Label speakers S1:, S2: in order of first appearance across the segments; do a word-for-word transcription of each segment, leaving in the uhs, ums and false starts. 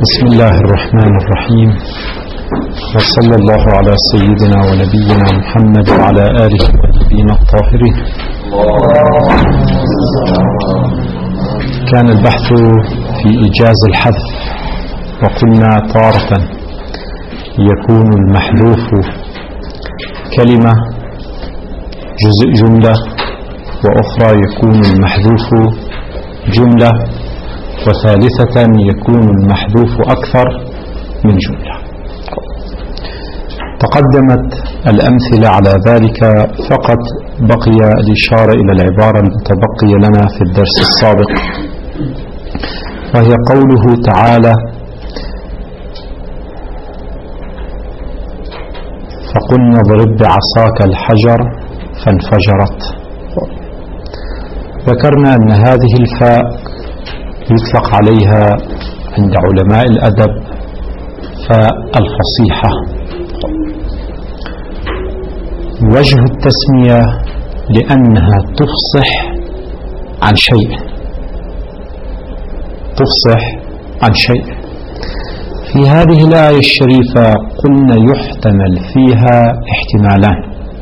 S1: بسم الله الرحمن الرحيم، وصلى الله على سيدنا ونبينا محمد وعلى آله والنبيين الطاهرين. كان البحث في إيجاز الحذف، وقلنا تارة يكون المحذوف كلمة جزء جملة، وأخرى يكون المحذوف جملة، وثالثة يكون المحذوف أكثر من جملة. تقدمت الأمثلة على ذلك، فقط بقي الإشارة إلى العبارة المتبقية لنا في الدرس السابق، وهي قوله تعالى: فقلنا اضرب بعصاك الحجر فانفجرت. ذكرنا أن هذه الفاء يطلق عليها عند علماء الأدب فاء الفصيحة. وجه التسمية لأنها تفصح عن شيء، تفصح عن شيء. في هذه الآية الشريفة قلنا يحتمل فيها احتمالان.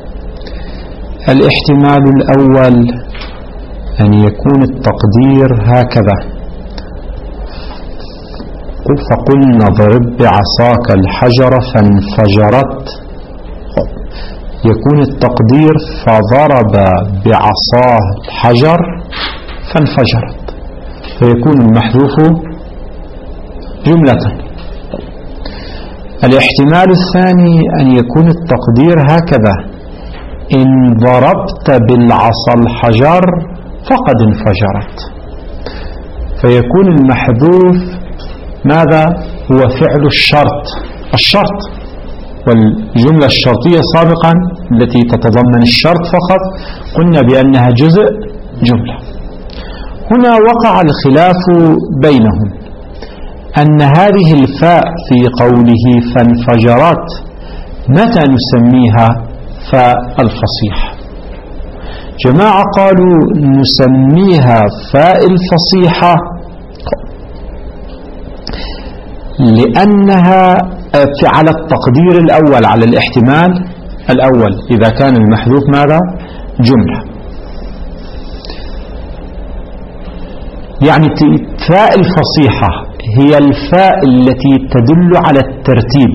S1: الاحتمال الأول أن يكون التقدير هكذا: فقلنا اضرب بعصاك الحجر فانفجرت. يكون التقدير فضرب بعصاه الحجر فانفجرت، فيكون المحذوف جملة. الاحتمال الثاني أن يكون التقدير هكذا: إن ضربت بالعصا الحجر فقد انفجرت، فيكون المحذوف ماذا؟ هو فعل الشرط. الشرط والجملة الشرطية سابقا التي تتضمن الشرط فقط قلنا بأنها جزء جملة. هنا وقع الخلاف بينهم أن هذه الفاء في قوله فانفجرت متى نسميها فاء الفصيحة؟ جماعة قالوا نسميها فاء الفصيحة لأنها على التقدير الأول، على الاحتمال الأول، إذا كان المحذوف ماذا؟ جملة. يعني فاء الفصيحة هي الفاء التي تدل على الترتيب،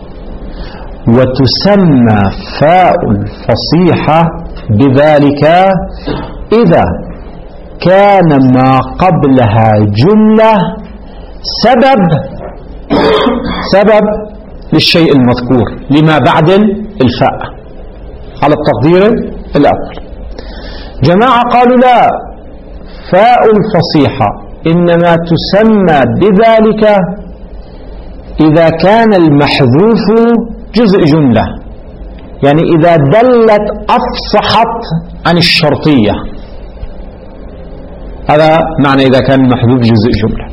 S1: وتسمى فاء الفصيحة بذلك إذا كان ما قبلها جملة سبب سبب للشيء المذكور لما بعد الفاء على التقدير الأول. جماعة قالوا لا، فاء الفصيحة إنما تسمى بذلك إذا كان المحذوف جزء جملة، يعني إذا دلت أفصحت عن الشرطية، هذا معنى إذا كان المحذوف جزء جملة.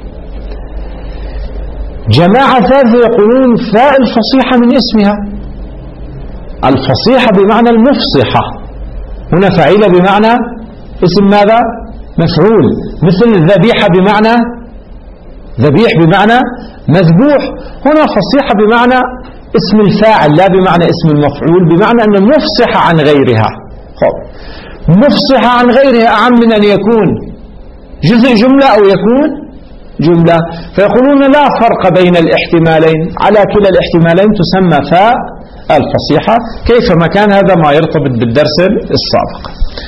S1: جماعة ثالثة يقولون فاء الفصيحة من اسمها، الفصيحة بمعنى المفصحة، هنا فعيلة بمعنى اسم ماذا؟ مفعول، مثل الذبيحة بمعنى ذبيح بمعنى مذبوح. هنا فصيحة بمعنى اسم الفاعل لا بمعنى اسم المفعول، بمعنى أن مفصحة عن غيرها. مفصحة عن غيرها أعم من أن يكون جزء جملة أو يكون جملة. فيقولون لا فرق بين الاحتمالين، على كلا الاحتمالين تسمى فاء الفصيحة، كيفما كان. هذا ما يرتبط بالدرس السابق.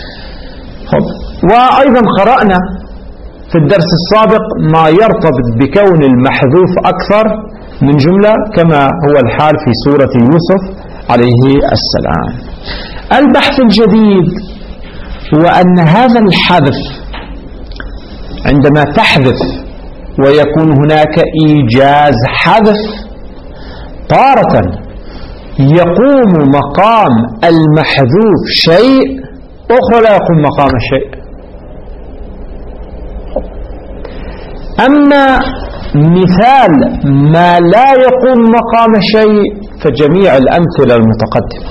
S1: وأيضا قرأنا في الدرس السابق ما يرتبط بكون المحذوف أكثر من جملة، كما هو الحال في سورة يوسف عليه السلام. البحث الجديد هو أن هذا الحذف عندما تحذف ويكون هناك إيجاز حذف، تارة يقوم مقام المحذوف شيء، أخرى لا يقوم مقام الشيء. أما مثال ما لا يقوم مقام شيء فجميع الأمثلة المتقدمة.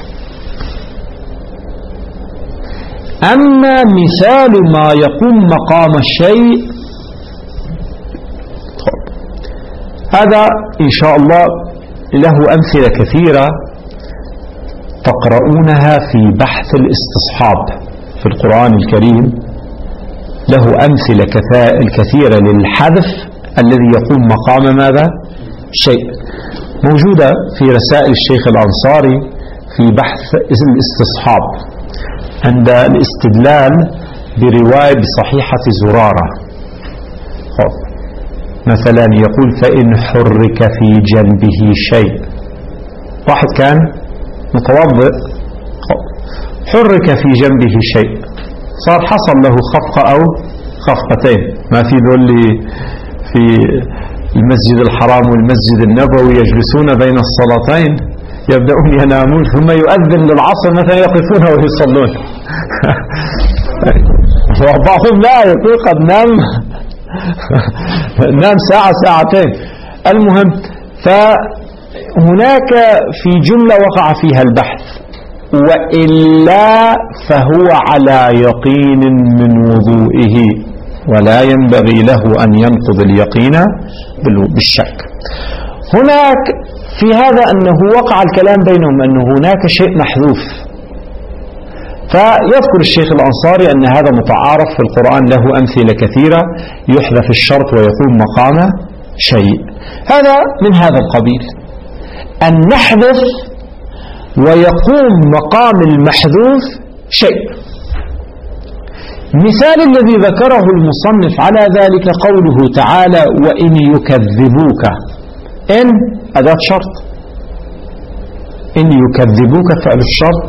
S1: أما مثال ما يقوم مقام الشيء هذا إن شاء الله له أمثلة كثيرة تقرؤونها في بحث الاستصحاب في القرآن الكريم. له أمثلة كثيرة للحذف الذي يقوم مقام ماذا؟ شيء، موجودة في رسائل الشيخ الأنصاري في بحث الاستصحاب عند الاستدلال برواية بصحيحة زرارة. مثلا يقول فإن حرك في جنبه شيء، واحد كان متوضئ حرك في جنبه شيء، صار حصل له خفقة أو خفقتين، ما في ذول في المسجد الحرام والمسجد النبوي يجلسون بين الصلاتين يبدأون ينامون ثم يؤذن للعصر مثلا يقفون ويصلون. وبعضهم لا يقول قد نام نام ساعة ساعتين. المهم، فهناك في جملة وقع فيها البحث، وإلا فهو على يقين من وضوئه ولا ينبغي له أن ينقض اليقين بالشك. هناك في هذا أنه وقع الكلام بينهم أنه هناك شيء محذوف، فيذكر الشيخ الأنصاري أن هذا متعارف في القرآن، له أمثلة كثيرة يحذف الشرط ويقوم مقام شيء. هذا من هذا القبيل، أن نحذف ويقوم مقام المحذوف شيء. مثال الذي ذكره المصنف على ذلك قوله تعالى وإن يكذبوك، إن أداة شرط، إن يكذبوك فعل الشرط،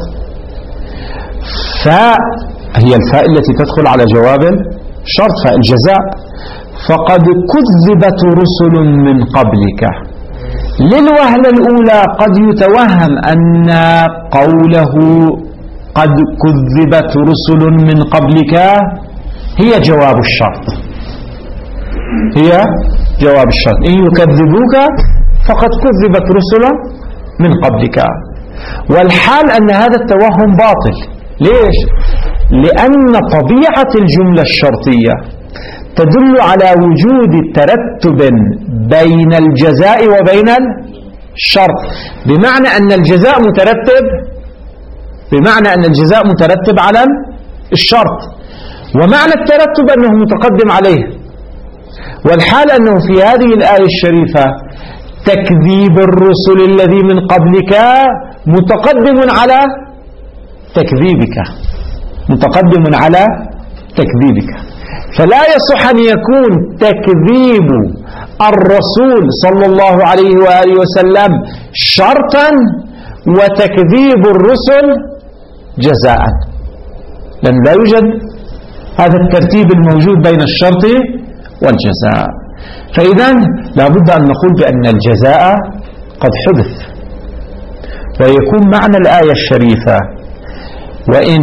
S1: فاء هي الفاء التي تدخل على جواب الشرط، فاء الجزاء. فقد كذبت رسل من قبلك، للوهلة الأولى قد يتوهم أن قوله قد كذبت رسل من قبلك هي جواب الشرط، هي جواب الشرط، إن يكذبوك فقد كذبت رسل من قبلك. والحال أن هذا التوهم باطل. ليش؟ لأن طبيعة الجملة الشرطية تدل على وجود ترتب بين الجزاء وبين الشرط، بمعنى أن الجزاء مترتب بمعنى أن الجزاء مترتب على الشرط، ومعنى الترتب أنه متقدم عليه. والحال أنه في هذه الآية الشريفة تكذيب الرسل الذي من قبلك متقدم على تكذيبك، متقدم على تكذيبك، فلا يصح أن يكون تكذيب الرسول صلى الله عليه وآله وسلم شرطا وتكذيب الرسل جزاء، لأن لا يوجد هذا الترتيب الموجود بين الشرط والجزاء. فإذا لابد أن نقول بأن الجزاء قد حدث، ويكون معنى الآية الشريفة وإن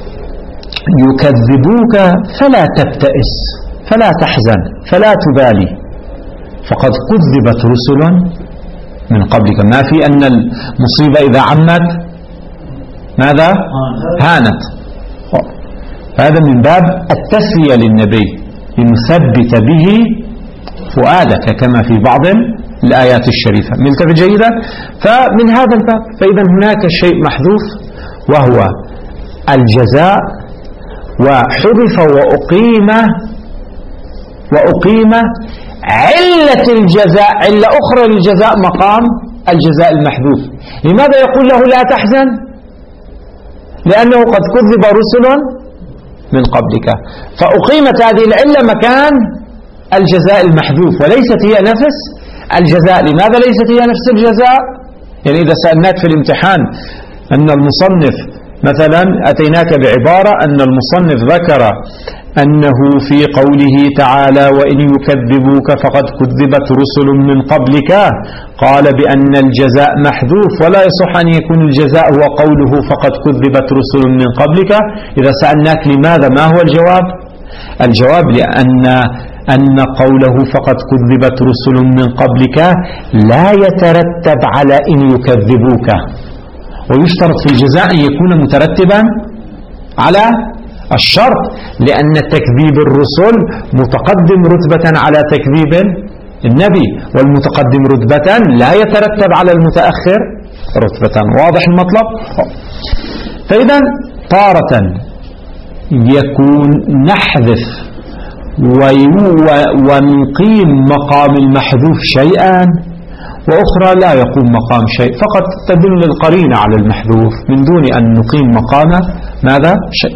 S1: يكذبوك فلا تبتئس فلا تحزن فلا تبالي، فقد كذبت رسل من قبلك، ما في أن المصيبة إذا عمت ماذا؟ هانت. هذا من باب التسلية للنبي لنثبت به فؤادك كما في بعض الآيات الشريفة. ملتفت جيدا؟ فمن هذا الباب، فإذا هناك شيء محذوف وهو الجزاء، وحذف وأقيم وأقيم علة الجزاء، علة أخرى للجزاء مقام الجزاء المحذوف. لماذا يقول له لا تحزن؟ لأنه قد كذب رسل من قبلك، فأقيمت هذه العلة مكان الجزاء المحذوف وليست هي نفس الجزاء. لماذا ليست هي نفس الجزاء؟ يعني إذا سألناك في الامتحان أن المصنف مثلا أتيناك بعبارة أن المصنف ذكر أنه في قوله تعالى وإن يكذبوك فقد كذبت رسل من قبلك قال بأن الجزاء محذوف، ولا يصح أن يكون الجزاء هو قوله فقد كذبت رسل من قبلك. إذا سألناك لماذا، ما هو الجواب؟ الجواب لأن أن قوله فقد كذبت رسل من قبلك لا يترتب على إن يكذبوك، ويشترط في الجزاء أن يكون مترتبا على الشرط، لأن تكذيب الرسل متقدم رتبة على تكذيب النبي، والمتقدم رتبة لا يترتب على المتأخر رتبة. واضح المطلب؟ فإذا تارة يكون نحذف ونقيم مقام المحذوف شيئا، وأخرى لا يقوم مقام شيء، فقط تدل القرينة على المحذوف من دون أن نقيم مقامه ماذا؟ شيء.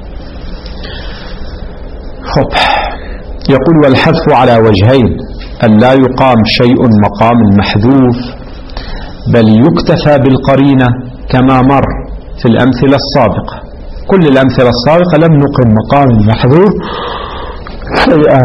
S1: خب. يقول والحذف على وجهين: أن لا يقام شيء مقام المحذوف، بل يكتفى بالقرينة كما مر في الأمثلة السابقة. كل الأمثلة السابقة لم نقم مقام المحذوف شيئا.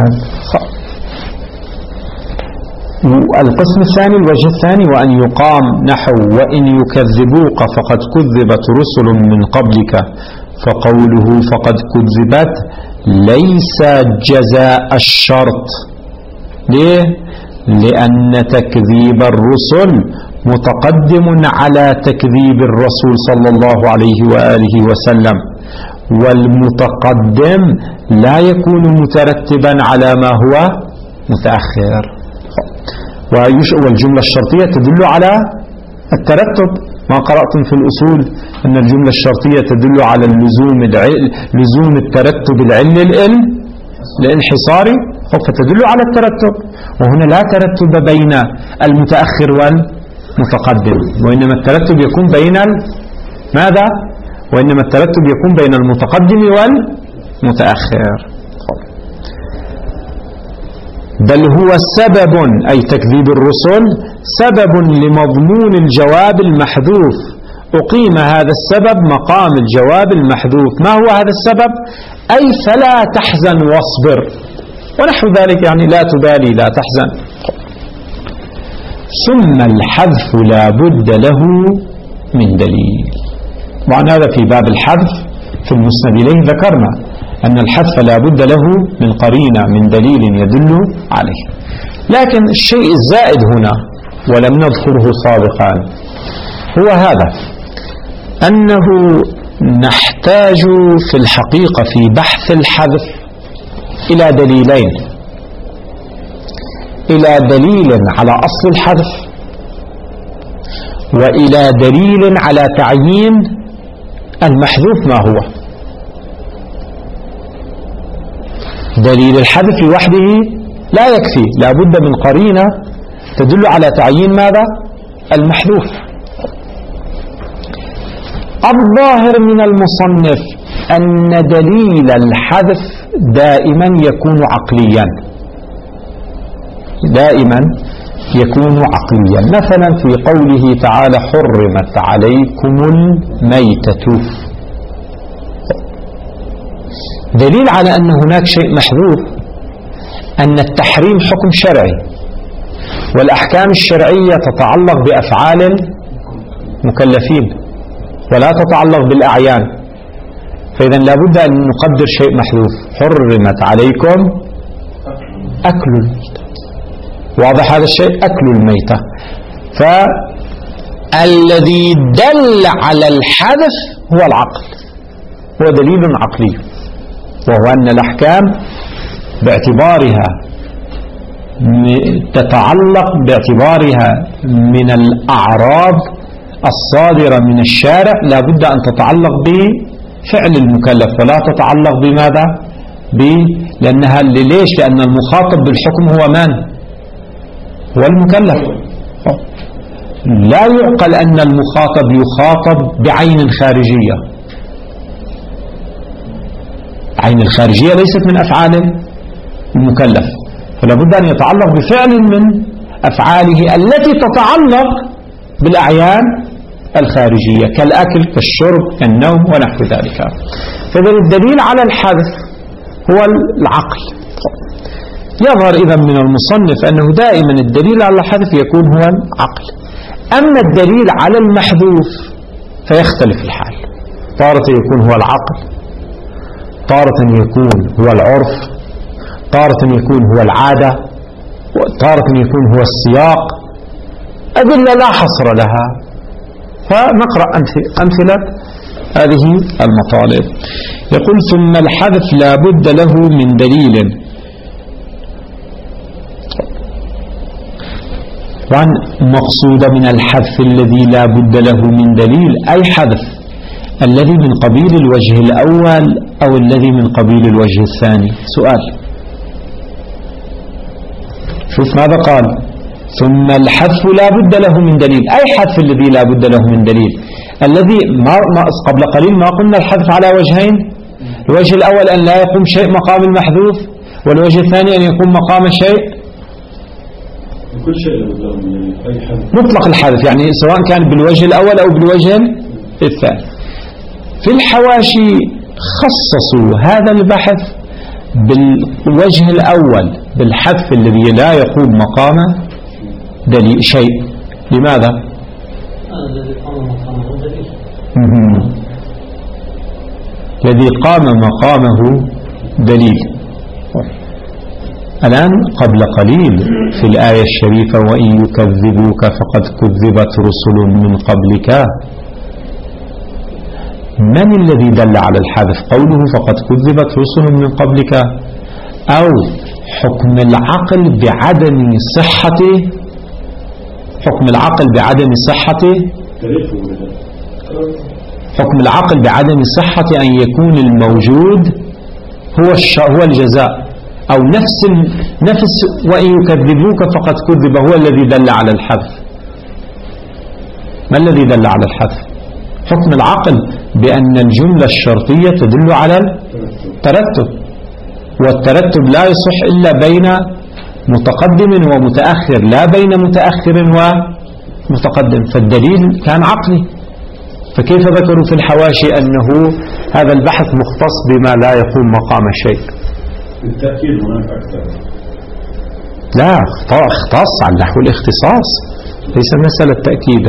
S1: القسم الثاني، الوجه الثاني: وأن يقام نحو وإن يكذبوك فقد كذبت رسل من قبلك، فقوله فقد كذبت ليس جزاء الشرط. ليه؟ لأن تكذيب الرسل متقدم على تكذيب الرسول صلى الله عليه وآله وسلم، والمتقدم لا يكون مترتبا على ما هو متأخر. والجملة الشرطية تدل على الترتب. ما قرأتم في الأصول أن الجملة الشرطية تدل على اللزوم لزوم الترتب العلي الانحصاري، فتدل على الترتب. وهنا لا ترتب بين المتأخر والمتقدم، وإنما الترتب يكون بين ماذا؟ وإنما الترتب يكون بين المتقدم والمتأخر. بل هو سبب، أي تكذيب الرسل سبب لمضمون الجواب المحذوف، أقيم هذا السبب مقام الجواب المحذوف. ما هو هذا السبب؟ أي فلا تحزن واصبر ونحو ذلك، يعني لا تبالي لا تحزن. ثم الحذف لا بد له من دليل. وعن هذا في باب الحذف في المسند إليه ذكرنا أن الحذف لا بد له من قرينة، من دليل يدل عليه. لكن الشيء الزائد هنا ولم نذكره سابقا هو هذا: أنه نحتاج في الحقيقة في بحث الحذف إلى دليلين: إلى دليل على أصل الحذف، وإلى دليل على تعيين المحذوف ما هو. دليل الحذف لوحده لا يكفي، لا بد من قرينة تدل على تعيين ماذا؟ المحذوف. الظاهر من المصنف أن دليل الحذف دائما يكون عقليا، دائما يكون عقليا. مثلا في قوله تعالى: حرمت عليكم الميتة، دليل على أن هناك شيء محذوف أن التحريم حكم شرعي، والأحكام الشرعية تتعلق بأفعال المكلفين ولا تتعلق بالأعيان. فإذا لابد أن نقدر شيء محذوف: حرمت عليكم أكل الميتة. واضح هذا الشيء؟ أكل الميتة. فالذي دل على الحذف هو العقل، هو دليل عقلي، وهو أن الأحكام باعتبارها تتعلق باعتبارها من الأعراض الصادرة من الشارع لا بد أن تتعلق بفعل المكلف ولا تتعلق بماذا؟ ب... لأنها ليش؟ لأن المخاطب بالحكم هو من؟ هو المكلف. لا يعقل أن المخاطب يخاطب بعين خارجية. عين الخارجية ليست من أفعال المكلف، فلا بد أن يتعلق بفعل من أفعاله التي تتعلق بالأعيان الخارجية كالأكل كالشرب كالنوم ونحو ذلك. فإذا الدليل على الحذف هو العقل. يظهر إذا من المصنف أنه دائما الدليل على الحذف يكون هو العقل. أما الدليل على المحذوف فيختلف الحال، تارة يكون هو العقل، تارة يكون هو العرف، تارة يكون هو العادة، تارة يكون هو السياق. أدلة لا حصر لها، فنقرأ أمثلة هذه المطالب. يقول: ثم الحذف لا بد له من دليل طبعا مقصود من الحذف الذي لا بد له من دليل أي حذف الذي من قبيل الوجه الأول أو الذي من قبيل الوجه الثاني. سؤال، شوف ماذا قال؟ ثم الحذف لا بد له من دليل. أي حذف الذي لا بد له من دليل؟ الذي ما قبل قليل ما قلنا الحذف على وجهين، الوجه الأول أن لا يقوم شيء مقام المحذوف، والوجه الثاني أن يكون مقام شيء
S2: كل شيء أي حذف
S1: مطلق الحذف، يعني سواء كان بالوجه الأول أو بالوجه الثاني. في الحواشي خصصوا هذا البحث بالوجه الأول بالحذف الذي لا يقوم مقامه دليل شيء. لماذا؟
S3: الذي قام مقامه دليل.
S1: الذي قام مقامه دليل. الآن قبل قليل في الآية الشريفة وإن يكذبوك فقد كذبت رسل من قبلك، من الذي دل على الحذف؟ قوله فقد كذبت رسل من قبلك أو حكم العقل بعدم صحته، حكم العقل بعدم صحته حكم العقل بعدم صحة أن يكون الموجود هو هو الجزاء، أو نفس نفس وإن يكذبوك فقد كذب هو الذي دل على الحذف. ما الذي دل على الحذف؟ حكم العقل بأن الجملة الشرطية تدل على الترتب، والترتب لا يصح إلا بين متقدم ومتأخر، لا بين متأخر ومتقدم، فالدليل كان عقلي. فكيف ذكروا في الحواشي أنه هذا البحث مختص بما لا يقوم مقام شيء؟
S2: بالتأكيد هناك أكثر.
S1: لا، اختص عن نحو الاختصاص، ليس مسألة تأكيد.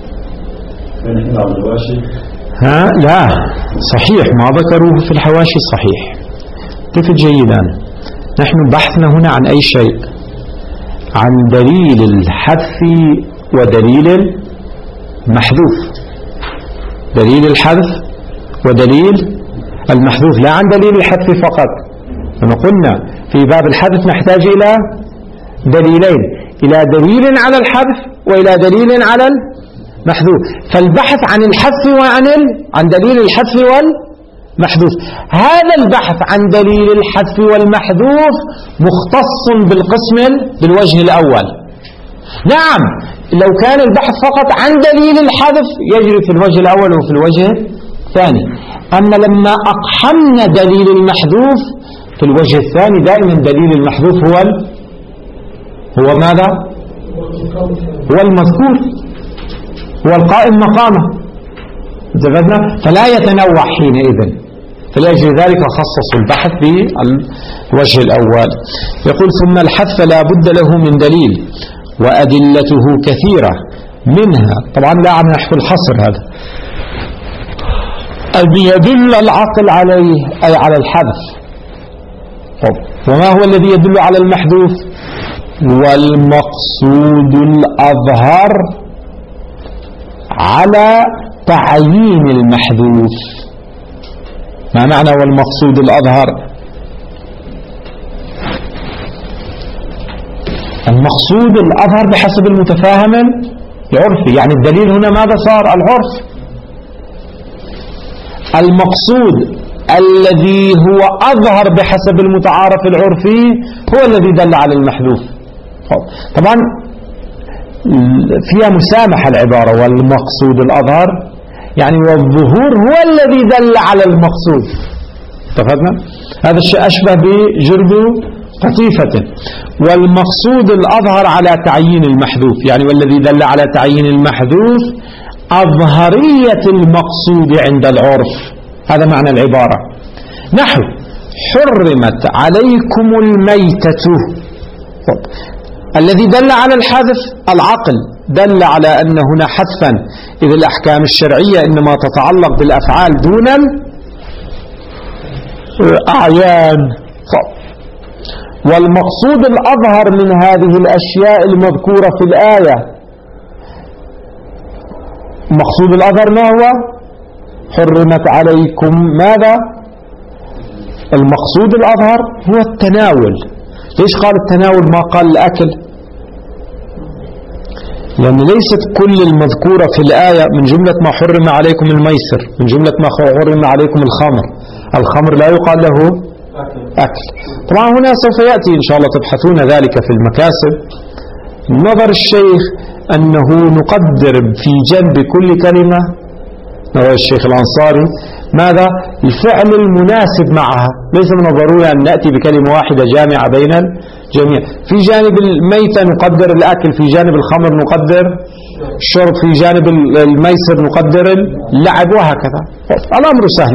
S1: ها لا صحيح ما ذكروه في الحواشي صحيح. كيف جيدا؟ نحن بحثنا هنا عن أي شيء؟ عن دليل الحذف ودليل المحذوف، دليل الحذف ودليل المحذوف، لا عن دليل الحذف فقط. لما قلنا في باب الحذف نحتاج إلى دليلين، إلى دليل على الحذف وإلى دليل على المحذوف. فالبحث عن الحذف وعن ال... عن دليل الحذف والمحذوف، هذا البحث عن دليل الحذف والمحذوف مختص بالقسم بالوجه الأول. نعم، لو كان البحث فقط عن دليل الحذف يجري في الوجه الأول وفي الوجه الثاني، أما لما أقحمنا دليل المحذوف في الوجه الثاني دائما دليل المحذوف هو ال... هو ماذا؟ هو المذكور، هو القائم مقامه. فلا يتنوع حينئذ، فلأجل ذلك خصصوا البحث بالوجه الأول. يقول ثم الحذف لا بد له من دليل وأدلته كثيرة، منها طبعا لا عم نحكي الحصر هذا أن يدل العقل عليه أي على الحذف. وما هو الذي يدل على المحذوف؟ والمقصود الأظهر على تعيين المحذوف. ما معنى والمقصود الأظهر؟ المقصود الأظهر بحسب المتفاهم العرفي، يعني الدليل هنا ماذا صار؟ العرف. المقصود الذي هو أظهر بحسب المتعارف العرفي هو الذي دل على المحذوف. طبعا فيها مسامحة العبارة والمقصود الأظهر، يعني والظهور هو الذي دل على المقصود. اتفقنا؟ هذا الشيء أشبه بجرد قطيفة. والمقصود الأظهر على تعيين المحذوف، يعني والذي دل على تعيين المحذوف أظهرية المقصود عند العرف. هذا معنى العبارة. نحو حرمت عليكم الميتة، الذي دل على الحذف العقل، دل على أن هنا حذفا، إذ الأحكام الشرعية إنما تتعلق بالأفعال دون الأعيان. والمقصود الأظهر من هذه الأشياء المذكورة في الآية، المقصود الأظهر ما هو؟ حرمت عليكم ماذا؟ المقصود الأظهر هو التناول. ليش قال التناول ما قال الأكل؟ لأن ليست كل المذكورة في الآية من جملة ما حرم عليكم الميسر، من جملة ما حرم عليكم الخمر. الخمر لا يقال له أكل. طبعا هنا سوف يأتي إن شاء الله تبحثون ذلك في المكاسب. نظر الشيخ أنه نقدر في جنب كل كلمة، نظر الشيخ الأنصاري، ماذا؟ الفعل المناسب معها. ليس من الضروري أن نأتي بكلمة واحدة جامعة بين الجميع. في جانب الميتة نقدر الأكل، في جانب الخمر نقدر الشرب، في جانب الميسر نقدر اللعب، وهكذا. الأمر سهل.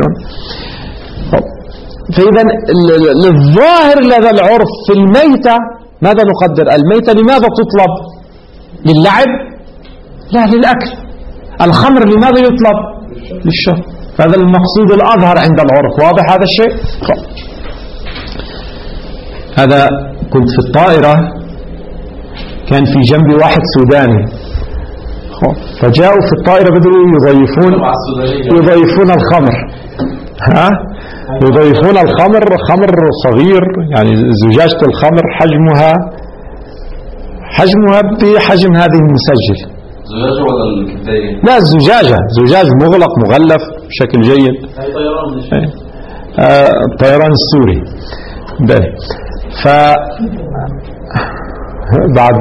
S1: فإذا للظاهر لدى العرف في الميتة ماذا نقدر؟ الميتة لماذا تطلب؟ للعب؟ لا، للأكل. الخمر لماذا يطلب؟ للشرب. هذا المقصود الأظهر عند العرف. واضح هذا الشيء؟ هذا كنت في الطائرة، كان في جنبي واحد سوداني، فجاءوا في الطائرة بدأوا يضيفون يضيفون الخمر. ها؟ يضيفون الخمر، خمر صغير، يعني زجاجة الخمر حجمها حجمها بحجم هذه المسجل.
S4: زجاجة ولا الكباية؟ لا،
S1: الزجاجة، زجاج مغلق مغلف بشكل جيد.
S4: طيران
S1: آه الطيران السوري. بله. ف بعد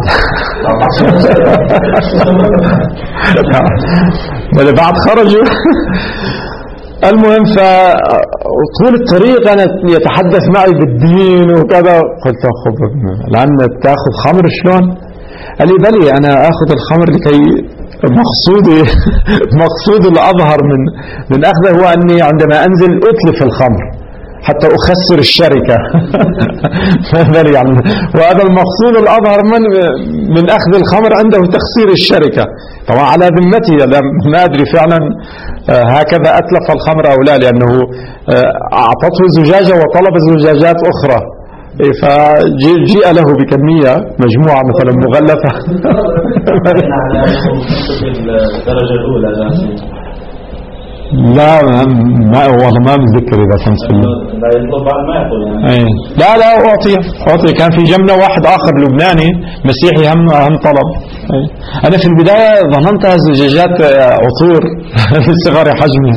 S1: بله بعد خرجوا. المهم فطول الطريق أنا يتحدث معي بالدين وكذا، قلت خب لأن تأخذ خمر شلون؟ قال لي بلي أنا أخذ الخمر لكي مقصودي مقصود الأظهر من من أخذه هو أني عندما أنزل أتلف الخمر حتى أخسر الشركة. يعني وهذا المقصود الأظهر من من أخذ الخمر عنده تخسير الشركة. طبعا على ذمتي، ما أدري فعلا هكذا أتلف الخمر أو لا، لأنه أعطته زجاجة وطلب زجاجات أخرى، فجيء له بكمية مجموعة مثلا مغلفة.
S2: الدرجة الأولى
S1: لا ما والله ما متذكر إذا كنت في
S2: لا يطلب بعد ما يأكل يعني.
S1: أي. لا لا أعطي أعطي كان في جنبنا واحد آخر لبناني مسيحي هم هم طلب. أي. أنا في البداية ظننتها زجاجات عطور لصغر حجمها.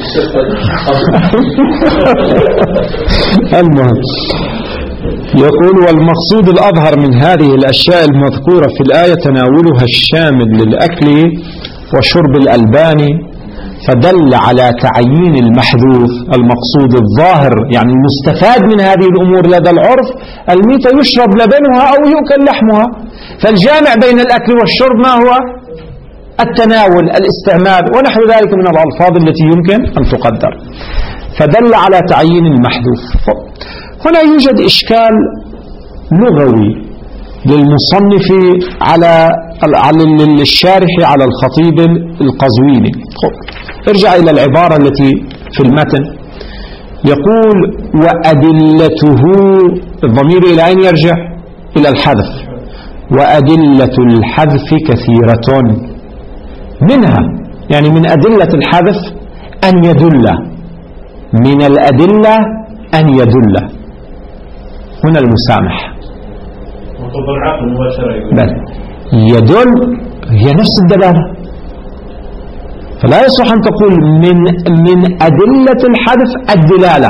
S1: المهم يقول والمقصود الأظهر من هذه الأشياء المذكورة في الآية تناولها الشامل للأكل وشرب الألبان، فدل على تعيين المحذوف. المقصود الظاهر يعني المستفاد من هذه الأمور لدى العرف، الميتة يشرب لبنها أو يؤكل لحمها، فالجامع بين الأكل والشرب ما هو؟ التناول، الاستعمال، ونحو ذلك من الألفاظ التي يمكن أن تقدر، فدل على تعيين المحذوف. هنا يوجد إشكال لغوي للمصنف على على الشارح على الخطيب القزويني. ارجع إلى العبارة التي في المتن، يقول وأدلته، الضمير إلى أين يرجع؟ إلى الحذف. وأدلة الحذف كثيرة، منها يعني من أدلة الحذف أن يدل، من الأدلة أن يدل. هنا المسامح بل يدل هي نفس الدلالة، فلا يصح أن تقول من من أدلة الحذف الدلالة.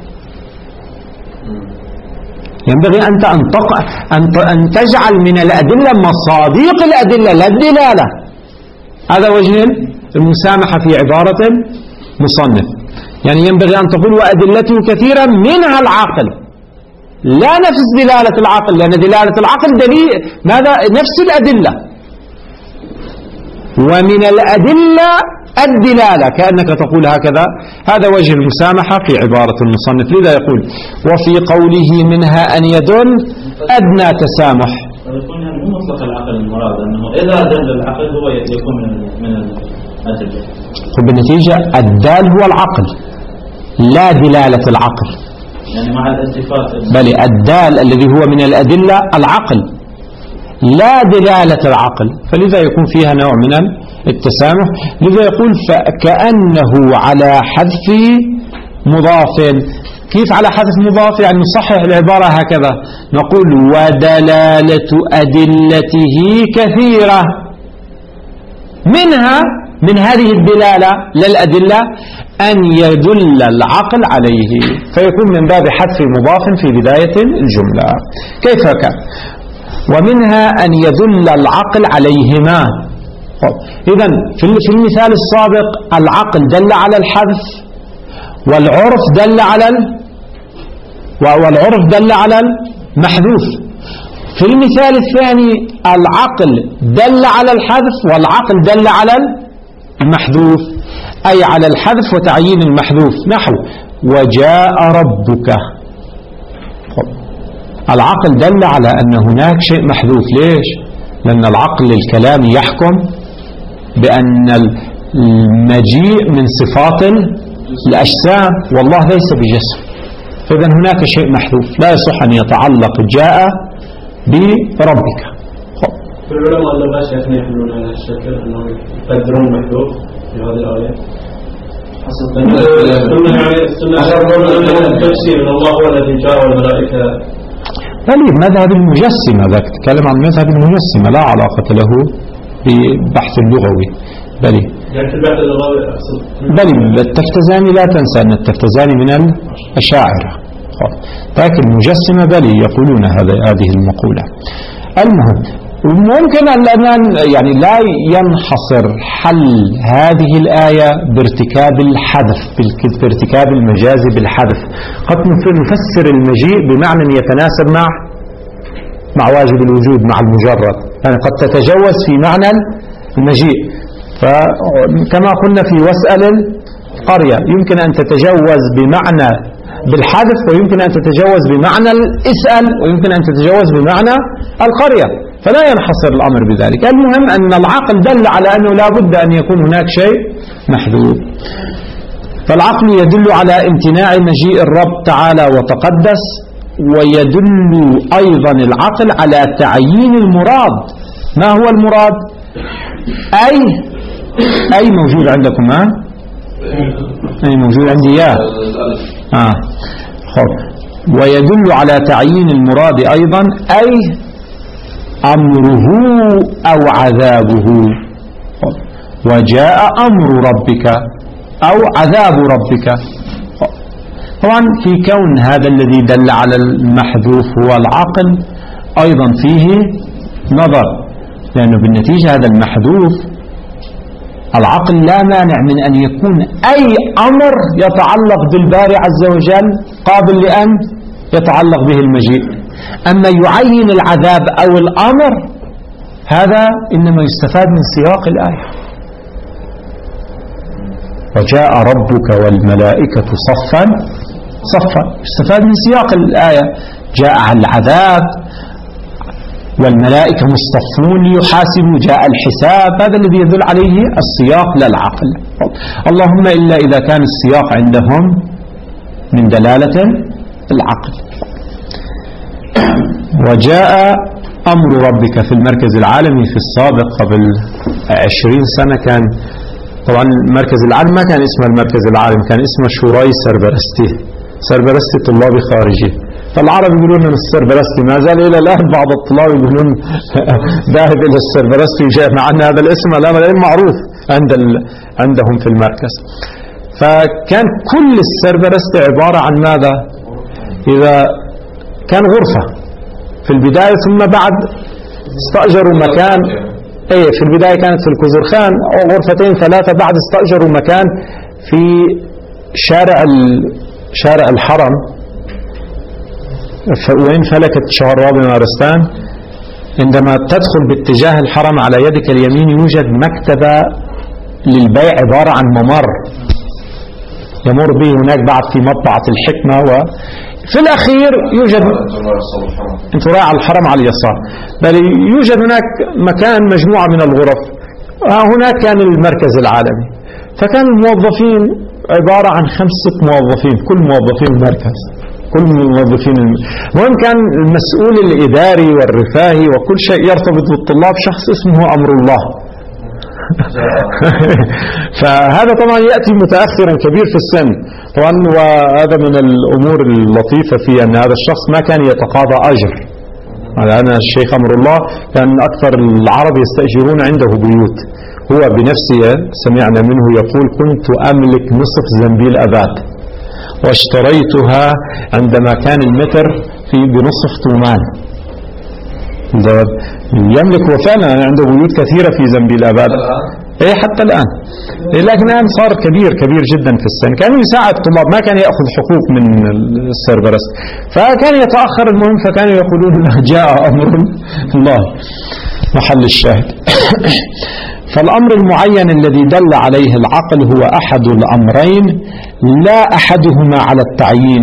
S1: ينبغي أنت أن تقع أن تجعل من الأدلة مصادق الأدلة لا الدلالة. هذا وجه المسامحة في عبارة مصنف. يعني ينبغي أن تقول وأدلته كثيرة منها العقل، لا نفس دلالة العقل، لأن دلالة العقل دليل ماذا؟ نفس الأدلة. ومن الأدلة الدلالة، كأنك تقول هكذا. هذا وجه المسامحة في عبارة المصنف. لذا يقول وفي قوله منها أن يدل أدنى تسامح.
S2: يكون مو مطلق العقل المراد، أنه إذا دل العقل هو يكون من من الأدلة.
S1: بالنتيجة الدال هو العقل لا دلالة العقل،
S2: يعني مع الالتفات،
S1: بل الدال الذي هو من الأدلة العقل لا دلالة العقل، فلذا يكون فيها نوع من التسامح. لذا يقول فكأنه على حذف مضاف. كيف على حذف مضاف؟ يعني نصحح العبارة هكذا، نقول ودلالة أدلته كثيرة. منها من هذه الدلالة للأدلة أن يدل العقل عليه، فيكون من باب حذف مضاف في بداية الجملة. كيف كان؟ ومنها أن يدل العقل عليهما. إذن في المثال السابق العقل دل على الحذف، والعرف دل على ال والعرف دل على المحذوف. في المثال الثاني العقل دل على الحذف والعقل دل على المحذوف، أي على الحذف وتعيين المحذوف. نحو وجاء ربك، العقل دل على أن هناك شيء محذوف. ليش؟ لأن العقل الكلامي يحكم بأن المجيء من صفات الأجسام والله ليس بجسم، فإذا هناك شيء محذوف لا يصح أن يتعلق جاء بربك.
S2: العلماء لا باس يحملون على الشكل أنه يقدرون محذوف في هذه الآية حسب التفسير أن الله هو الذي جاء والملائكة.
S1: بل مذهب المجسمة، ذاك تتكلم عن مذهب المجسمة لا علاقة له ببحث اللغوي. بل
S2: يعني في البحث اللغوي أقصد
S1: بل التفتزاني لا تنسى أن التفتزاني من الأشاعرة، لكن المجسمة بل يقولون هذه المقولة. المهم ممكن أن يعني لا ينحصر حل هذه الآية بارتكاب الحذف، بارتكاب المجاز بالحذف. قد نفسر المجيء بمعنى يتناسب مع مع واجب الوجود مع المجرد، يعني قد تتجوز في معنى المجيء، فكما قلنا في واسأل القرية يمكن أن تتجوز بمعنى بالحذف، ويمكن أن تتجوز بمعنى الاسأل، ويمكن أن تتجوز بمعنى القرية، فلا ينحصر الأمر بذلك. المهم أن العقل دل على أنه لا بد أن يكون هناك شيء محذوف. فالعقل يدل على امتناع مجيء الرب تعالى وتقدس، ويدل أيضا العقل على تعيين المراد. ما هو المراد؟ أي أي موجود عندكم؟ ها؟ أي موجود عندي يا آه. ويدل على تعيين المراد أيضا أي أمره أو عذابه. وجاء أمر ربك أو عذاب ربك. طبعا في كون هذا الذي دل على المحذوف هو العقل أيضا فيه نظر، لأنه بالنتيجة هذا المحذوف العقل لا مانع من أن يكون أي أمر يتعلق بالباري عز وجل قابل لأن يتعلق به المجيء. أما يعين العذاب أو الأمر هذا إنما يستفاد من سياق الآية. وجاء ربك والملائكة صفا صفا، يستفاد من سياق الآية. جاء العذاب والملائكة مصطفون ليحاسبوا، جاء الحساب، هذا الذي يدل عليه السياق لا العقل. اللهم إلا إذا كان السياق عندهم من دلالة العقل. وجاء أمر ربك في المركز العالمي في السابق قبل عشرين سنة، كان طبعا المركز العالمي ما كان اسمه المركز العالمي، كان اسمه شوراي سربرستي، سربرستي طلابي خارجي. فالعرب يقولون أن السربرستي ما زال إلى الآن بعض الطلاب يقولون ذاهب إلى السربرستي، مع أن هذا الاسم لا معروف عند عندهم في المركز. فكان كل السربرستي عبارة عن ماذا؟ إذا كان غرفة في البداية، ثم بعد استأجروا مكان. ايه في البداية كانت في الكزرخان أو غرفتين ثلاثة، بعد استأجروا مكان في شارع شارع الحرم، وين فلكة شهراب مارستان. عندما تدخل باتجاه الحرم على يدك اليمين يوجد مكتبة للبيع عبارة عن ممر يمر به هناك بعد في مطبعة الحكمة، وفي الأخير يوجد انت رايح على الحرم على اليسار، بل يوجد هناك مكان مجموعة من الغرف. هناك كان المركز العالمي، فكان الموظفين عبارة عن خمسة موظفين، كل موظفين المركز، كل موظفين المهم كان المسؤول الإداري والرفاهي وكل شيء يرتبط بالطلاب شخص اسمه أمر الله. فهذا طبعا يأتي متأخرا كبير في السن طبعا، وهذا من الأمور اللطيفة في أن هذا الشخص ما كان يتقاضى أجر. أنا الشيخ أمر الله كان أكثر العرب يستأجرون عنده بيوت، هو بنفسه سمعنا منه يقول كنت أملك نصف زنبيل أبات واشتريتها عندما كان المتر في بنصف تومان. يملك وفعلا عنده بيوت كثيرة في زنبيل أبات إيه حتى الآن إيه، لكن الآن صار كبير كبير جدا في السن. كان يساعد طلاب، ما كان يأخذ حقوق من السيربرست، فكان يتأخر. المهم فكانوا يقولون جاء أمر الله محل الشاهد. فالأمر المعين الذي دل عليه العقل هو أحد الأمرين لا أحدهما على التعيين.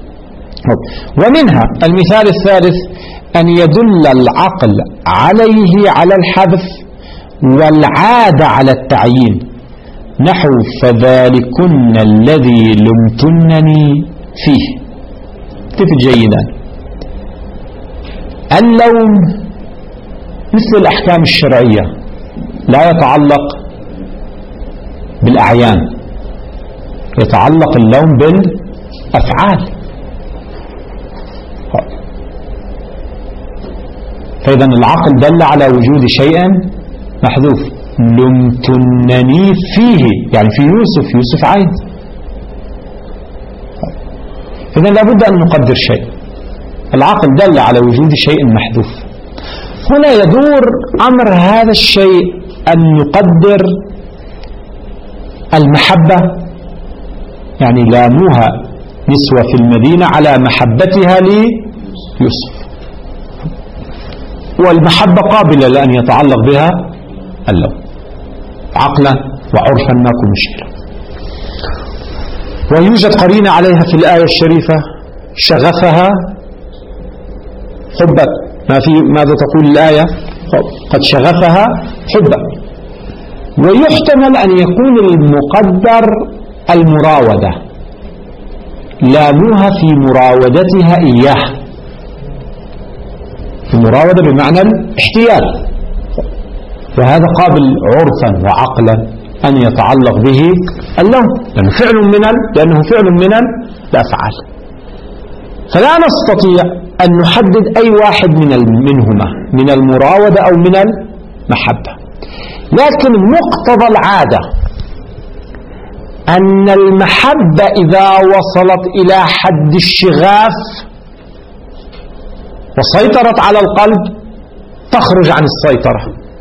S1: ومنها المثال الثالث أن يدل العقل عليه على الحذف والعادة على التعيين، نحو فذلكن الذي لمتنني فيه. كيف جيدا؟ اللوم مثل الأحكام الشرعية لا يتعلق بالأعيان، يتعلق اللوم بالأفعال. فإذا العقل دل على وجود شيء محذوف. لمتنني فيه يعني في يوسف، يوسف عين. إذا لابد أن نقدر شيء. العقل دل على وجود شيء محذوف. هنا يدور أمر هذا الشيء أن نقدر المحبة، يعني لاموها نسوة في المدينة على محبتها ليوسف، والمحبة قابلة لأن يتعلق بها اللوم عقلا وعرفا، ماكو مشكلة. ويوجد قرينة عليها في الآية الشريفة شغفها حبا. ما في ماذا تقول الآية؟ قد شغفها حبا. ويحتمل أن يكون المقدر المراودة، لاموها في مراودتها إياه، المراودة بمعنى الاحتيال، وهذا قابل عرفا وعقلا أن يتعلق به اللوم، لأنه فعل من لأنه فعل من الأفعال. فلا نستطيع أن نحدد أي واحد من منهما من المراودة أو من المحبة، لكن مقتضى العادة أن المحبة إذا وصلت إلى حد الشغاف وسيطرت على القلب تخرج عن السيطرة،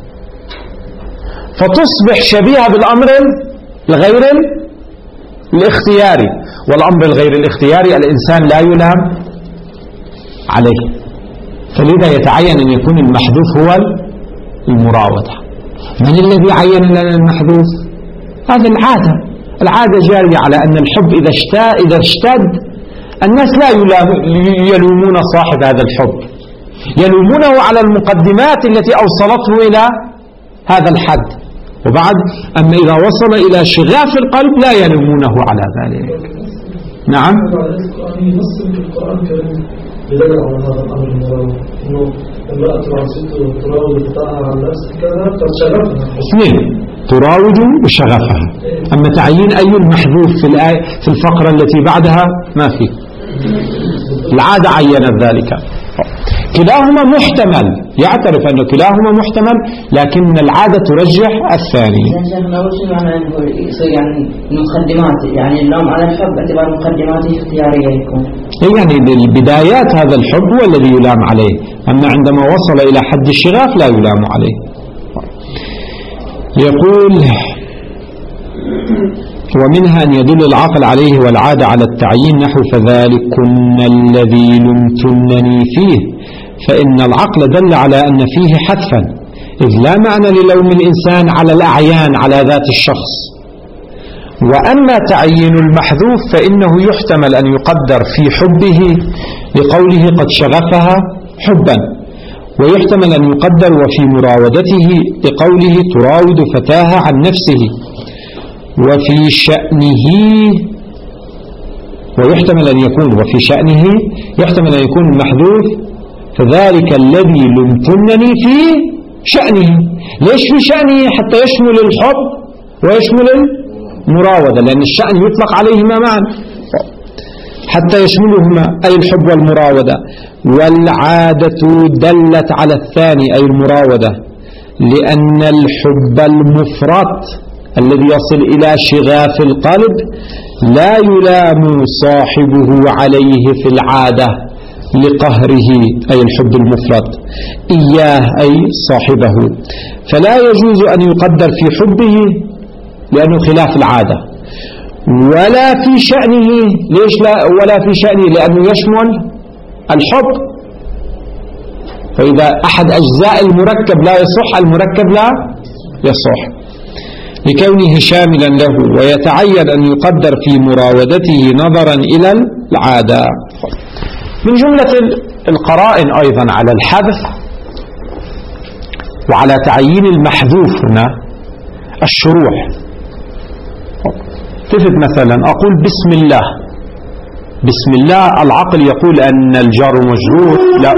S1: فتصبح شبيهة بالأمر الغير الاختياري. والأمر الغير الاختياري الإنسان لا يلام عليه، فلذا يتعين أن يكون المحذوف هو المراودة. من الذي عين لنا المحذوف؟ هذه العادة. العادة جارية على أن الحب إذا اشتد, إذا اشتد الناس لا يلومون صاحب هذا الحب، يلومونه على المقدمات التي أوصلته إلى هذا الحد، وبعد أما إذا وصل إلى شغاف القلب لا يلومونه على ذلك. نعم.
S2: نص في القرآن الكريم بدل على هذا الأمر المراود، إنه امرأة وعصيته تراود فتاها عن نفسها كذا قد شغفها. اثنين،
S1: تراود وشغفها. أما تعيين أي المحذوف في الآية في الفقرة التي بعدها ما في. العادة عينت ذلك. كلاهما محتمل، يعترف أن كلاهما محتمل، لكن العادة ترجح الثاني.
S5: يعني المقدمات، يعني اللوم على الحب باعتبار مقدماته اختيارية يكون.
S1: يعني بدايات هذا الحب هو الذي يلام عليه، أما عندما وصل إلى حد الشغاف لا يلام عليه. يقول ومنها أن يدل العقل عليه والعادة على التعيين، نحو فذلكن الذي لمتنني فيه، فإن العقل دل على أن فيه حذفا، إذ لا معنى للوم الإنسان على الأعيان على ذات الشخص. وأما تعيين المحذوف فإنه يحتمل أن يقدر في حبه لقوله قد شغفها حبا، ويحتمل أن يقدر وفي مراودته لقوله تراود فتاها عن نفسه، وفي شأنه، ويحتمل أن يكون وفي شأنه يحتمل أن يكون المحذوف فذلك الذي لمتنني في شأنه. ليش في شأنه؟ حتى يشمل الحب ويشمل المراودة، لأن الشأن يطلق عليهما معا، حتى يشملهما أي الحب والمراودة. والعادة دلت على الثاني أي المراودة، لأن الحب المفرط الذي يصل إلى شغاف القلب لا يلام صاحبه عليه في العادة لقهره، أي الحب المفرط إياه أي صاحبه، فلا يجوز أن يقدر في حبه لأنه خلاف العادة، ولا في شأنه. ليش لا ولا في شأنه؟ لأنه يشمل الحب، فإذا أحد أجزاء المركب لا يصح المركب لا يصح لكونه شاملا له، ويتعين أن يقدر في مراودته نظرا إلى العادة. من جملة القرائن أيضا على الحذف وعلى تعيين المحذوف هنا الشروح. تفت مثلا أقول بسم الله، بسم الله العقل يقول أن الجار مجرور، لا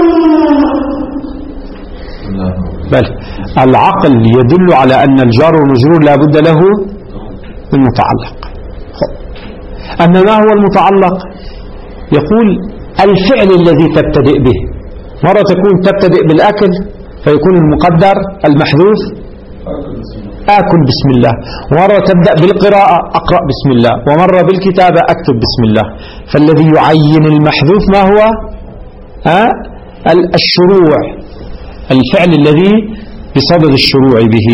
S1: بل العقل يدل على أن الجار والمجرور لا بد له من متعلق. أما ما هو المتعلق؟ يقول الفعل الذي تبتدئ به، مرة تكون تبتدئ بالأكل فيكون المقدر المحذوف آكل بسم الله، ومرة تبدأ بالقراءة أقرأ بسم الله، ومرة بالكتابة أكتب بسم الله. فالذي يعين المحذوف ما هو؟ آه الشروع، الفعل الذي بصدد الشروع به.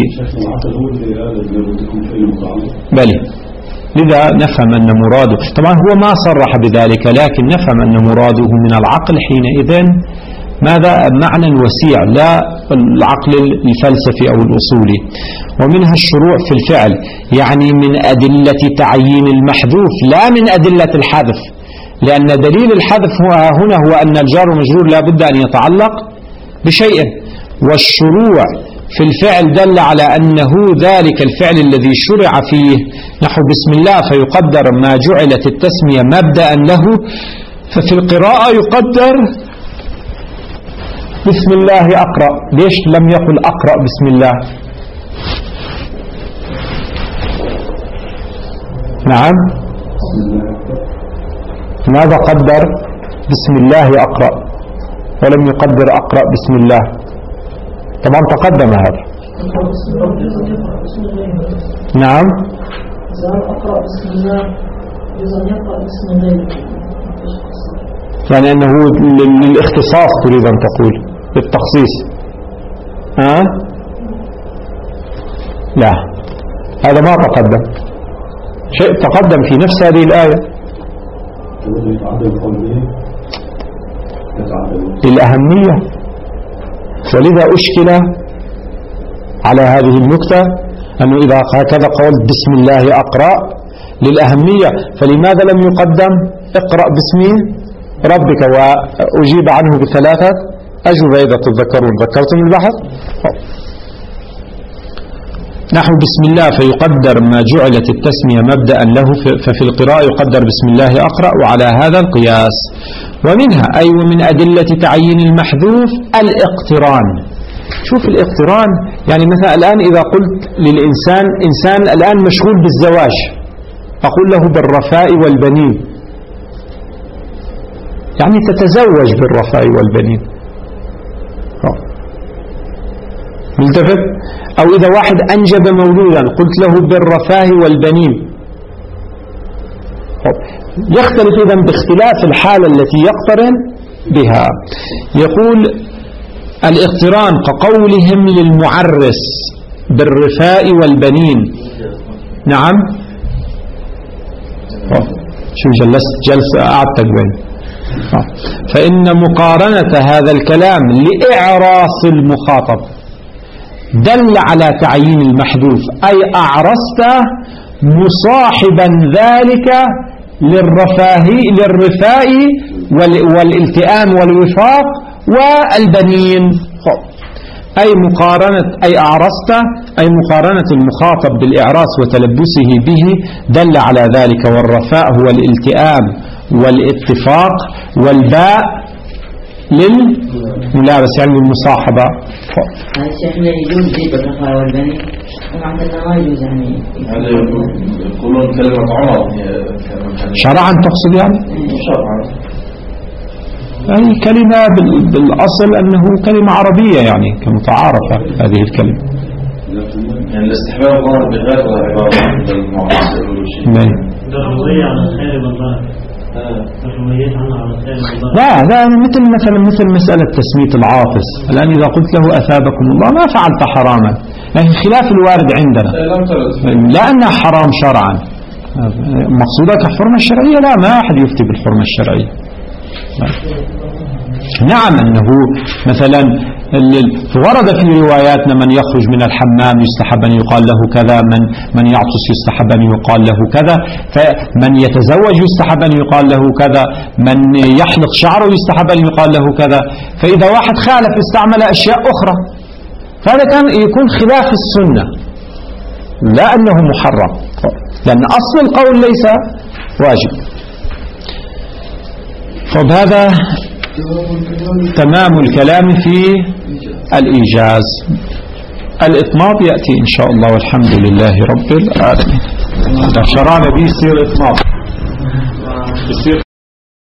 S1: بل لذا نفهم أن مراده، طبعا هو ما صرح بذلك، لكن نفهم أن مراده من العقل حينئذ ماذا؟ معنى وسيع، لا العقل الفلسفي أو الأصولي. ومنها الشروع في الفعل، يعني من أدلة تعيين المحذوف لا من أدلة الحذف، لأن دليل الحذف هنا هو أن الجار والمجرور لا بد أن يتعلق بشيء، والشروع في الفعل دل على أنه ذلك الفعل الذي شرع فيه، نحو بسم الله فيقدر ما جعلت التسمية مبدأ له، ففي القراءة يقدر بسم الله أقرأ. ليش لم يقل أقرأ بسم الله؟ نعم، ماذا قدر بسم الله أقرأ ولم يقدر أقرأ بسم الله؟ طبعا تقدم هذا. نعم،
S2: أقرأ بسم الله إذا يقرأ بسم الله،
S1: يعني أنه للاختصاص تريد أن تقول للتخصيص. أه؟ لا، هذا ما تقدم، شيء تقدم في نفس هذه الآية للأهمية، ولذا أشكل على هذه النكتة أنه إذا هكذا قال بسم الله أقرأ للأهمية، فلماذا لم يقدم اقرأ باسم ربك؟ وأجيب عنه بثلاثة أجوبة إذا تذكرون، ذكرتم البحث. نحو بسم الله فيقدر ما جعلت التسمية مبدأ له، ففي القراءة يقدر بسم الله أقرأ، وعلى هذا القياس. ومنها أي أيوة ومن أدلة تعيين المحذوف الاقتران. شوف الاقتران، يعني مثلا الآن إذا قلت للإنسان إنسان الآن مشغول بالزواج، أقول له بالرفاء والبنين، يعني تتزوج بالرفاء والبنين، ملتفت. أو إذا واحد أنجب مولودا قلت له بالرفاه والبنين، يختلف إذن باختلاف الحالة التي يقترن بها. يقول الاقتران كقولهم للمعرس بالرفاء والبنين. نعم، شو جلست جلسة أعدتك بين، فإن مقارنة هذا الكلام لإعراس المخاطب دل على تعيين المحذوف، أي أعرست مصاحبا ذلك للرفاه للرفاء والالتئام والوفاق والبنين، أي مقارنة أي أعرست أي مقارنة المخاطب بالإعراس وتلبسه به دل على ذلك. والرفاء هو الالتئام والاتفاق، والباء للملابس يعني المصاحبة.
S5: هذا الشيخ لا يجوز ذكر الرفاء والبنين، ومعنى ما يجوز يعني
S4: يقولون كلمة عمر
S1: شرعا تقصد يعني؟
S4: شرعا
S1: أي كلمة بالأصل أنه كلمة عربية يعني كمتعارفة هذه الكلمة.
S4: يعني الاستحباب ظاهر بغير عبارة عن المعاصر
S1: نعم.
S3: الرؤية على الخير والبركة. الرؤية على الخير والبركة.
S1: لا لا مثل مثلا مثل مسألة تسمية العاطس الآن إذا قلت له أثابكم الله ما فعلت حراما لكن خلاف الوارد عندنا لا أنها حرام شرعا مقصودك الحرمة الشرعية لا ما أحد يفتي بالحرمة الشرعية. نعم أنه مثلا ورد في رواياتنا من يخرج من الحمام يستحب أن يقال له كذا من من يعطس يستحب أن يقال له كذا فمن يتزوج يستحب أن يقال له كذا من يحلق شعره يستحب أن يقال له كذا فإذا واحد خالف استعمل أشياء أخرى فهذا كان يكون خلاف السنة لا أنه محرم لأن أصل القول ليس واجب. فهذا تمام الكلام في الإيجاز. الإطناب يأتي إن شاء الله والحمد لله رب العالمين. شرعنا به يصير إطناب.